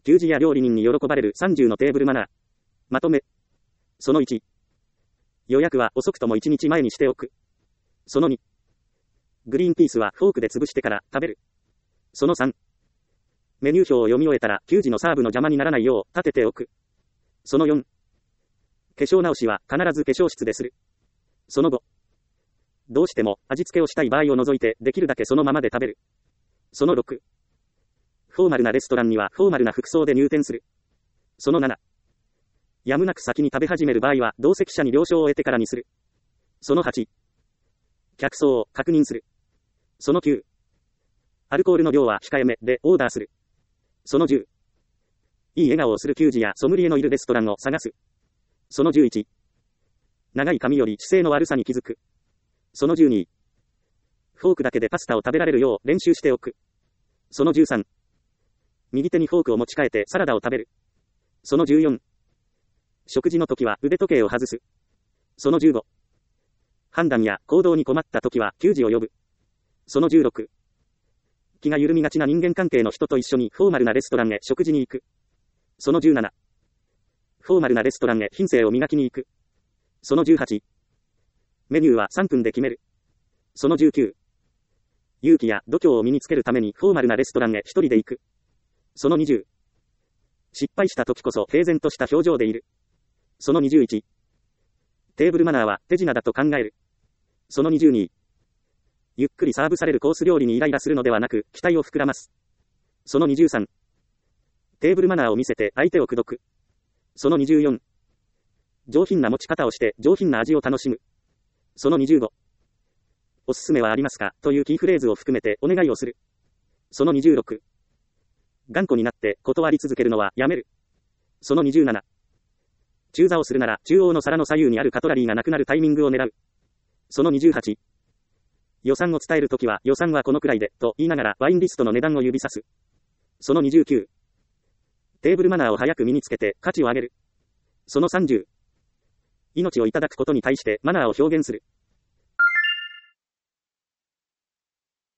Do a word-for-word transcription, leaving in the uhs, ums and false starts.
給仕や料理人に喜ばれるさんじゅうのテーブルマナー。まとめ。そのいち。予約は遅くともいちにちまえにしておく。そのに。グリーンピースはフォークで潰してから食べる。そのさん。メニュー表を読み終えたら給仕のサーブの邪魔にならないよう立てておく。そのよん。化粧直しは必ず化粧室でする。そのご。どうしても味付けをしたい場合を除いてできるだけそのままで食べる。そのろく。フォーマルなレストランにはフォーマルな服装で入店する。そのなな。やむなく先に食べ始める場合は同席者に了承を得てからにする。そのはち。客層を確認する。そのきゅう。アルコールの量は控えめでオーダーする。そのじゅう。いい笑顔をする給仕やソムリエのいるレストランを探す。そのじゅういち。長い髪より姿勢の悪さに気づく。そのじゅうに。フォークだけでパスタを食べられるよう練習しておく。そのじゅうさん。右手にフォークを持ち替えてサラダを食べる。そのじゅうよん。食事の時は腕時計を外す。そのじゅうご。判断や行動に困った時は給仕を呼ぶ。そのじゅうろく。気が緩みがちな人間関係の人と一緒にフォーマルなレストランへ食事に行く。そのじゅうなな。フォーマルなレストランへ品性を磨きに行く。そのじゅうはち。メニューはさんぷんで決める。そのじゅうきゅう。勇気や度胸を身につけるためにフォーマルなレストランへ一人で行く。そのにじゅう。失敗した時こそ平然とした表情でいる。そのにじゅういち。テーブルマナーは手品だと考える。そのにじゅうに。ゆっくりサーブされるコース料理にイライラするのではなく期待を膨らます。そのにじゅうさん。テーブルマナーを見せて相手を口説く。そのにじゅうよん。上品な持ち方をして上品な味を楽しむ。そのにじゅうご。おすすめはありますかというキーフレーズを含めてお願いをする。そのにじゅうろく。頑固になって断り続けるのはやめる。そのにじゅうなな。中座をするなら中央の皿の左右にあるカトラリーがなくなるタイミングを狙う。そのにじゅうはち。予算を伝えるときは予算はこのくらいでと言いながらワインリストの値段を指さす。そのにじゅうきゅう。テーブルマナーを早く身につけて価値を上げる。そのさんじゅう。命をいただくことに対してマナーを表現する。